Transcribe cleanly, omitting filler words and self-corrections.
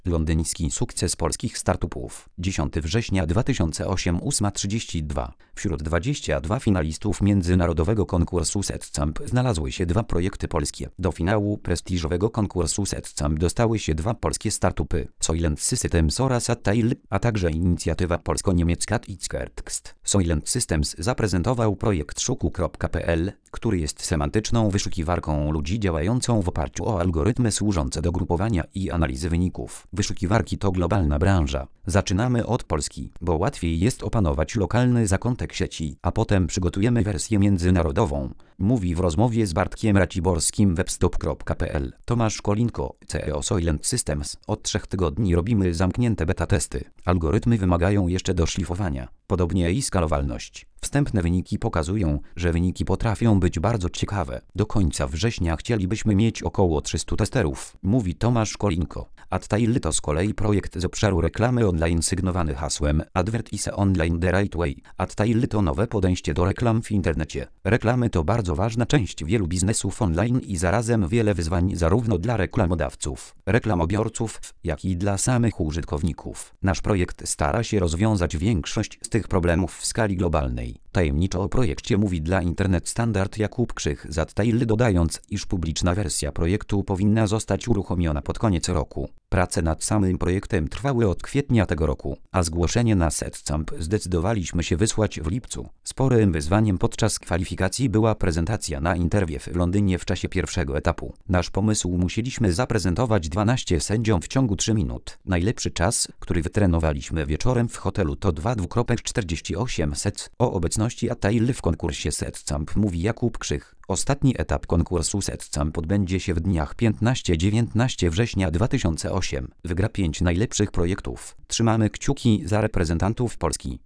Londyński sukces polskich startupów. 10 września 2008 8:32. Wśród 22 finalistów międzynarodowego konkursu SETCamp znalazły się 2 projekty polskie. Do finału prestiżowego konkursu SETCamp dostały się 2 polskie startupy: Soylent Systems oraz Attail, a także inicjatywa polsko-niemiecka Itzkertxt. Soylent Systems zaprezentował projekt Szuku.pl, który jest semantyczną wyszukiwarką ludzi działającą w oparciu o algorytmy służące do grupowania i analizy wyników. Wyszukiwarki to globalna branża. Zaczynamy od Polski, bo łatwiej jest opanować lokalny zakątek sieci, a potem przygotujemy wersję międzynarodową, mówi w rozmowie z Bartkiem Raciborskim webstop.pl. Tomasz Kolinko, CEO Soylent Systems. Od 3 tygodni robimy zamknięte beta testy. Algorytmy wymagają jeszcze doszlifowania. Podobnie i skalowalność. Wstępne wyniki pokazują, że wyniki potrafią być bardzo ciekawe. Do końca września chcielibyśmy mieć około 300 testerów, mówi Tomasz Kolinko. Attail to z kolei projekt z obszaru reklamy online sygnowany hasłem Advert is online the right way. Attail to nowe podejście do reklam w internecie. Reklamy to bardzo ważna część wielu biznesów online i zarazem wiele wyzwań zarówno dla reklamodawców, reklamobiorców, jak i dla samych użytkowników. Nasz projekt stara się rozwiązać większość z tych problemów w skali globalnej. Tajemniczo o projekcie mówi dla Internet Standard Jakub Krzych z Attail, dodając, iż publiczna wersja projektu powinna zostać uruchomiona pod koniec roku. Prace nad samym projektem trwały od kwietnia tego roku, a zgłoszenie na SETCamp zdecydowaliśmy się wysłać w lipcu. Sporym wyzwaniem podczas kwalifikacji była prezentacja na Interview w Londynie w czasie pierwszego etapu. Nasz pomysł musieliśmy zaprezentować 12 sędziom w ciągu 3 minut. Najlepszy czas, który wytrenowaliśmy wieczorem w hotelu, to 2:48 SET. O obecności Attail w konkursie SETCamp mówi Jakub Krzych. Ostatni etap konkursu SETCamp odbędzie się w dniach 15-19 września 2008. Wygra 5 najlepszych projektów. Trzymamy kciuki za reprezentantów Polski.